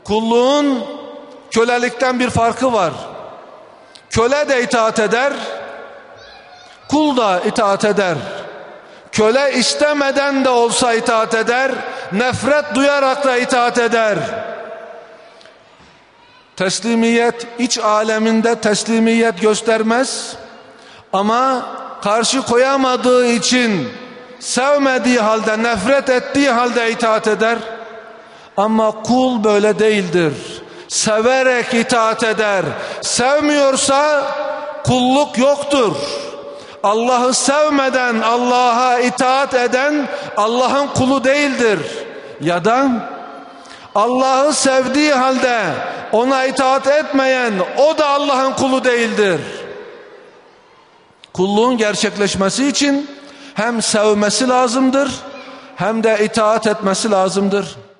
Kulluğun kölelikten bir farkı var. Köle de itaat eder, kul da itaat eder. Köle istemeden de olsa itaat eder, nefret duyarak da itaat eder. Teslimiyet iç aleminde teslimiyet göstermez ama karşı koyamadığı için sevmediği halde, nefret ettiği halde itaat eder. Ama kul böyle değildir. Severek itaat eder. Sevmiyorsa kulluk yoktur. Allah'ı sevmeden Allah'a itaat eden Allah'ın kulu değildir. Ya da Allah'ı sevdiği halde ona itaat etmeyen o da Allah'ın kulu değildir. Kulluğun gerçekleşmesi için hem sevmesi lazımdır hem de itaat etmesi lazımdır.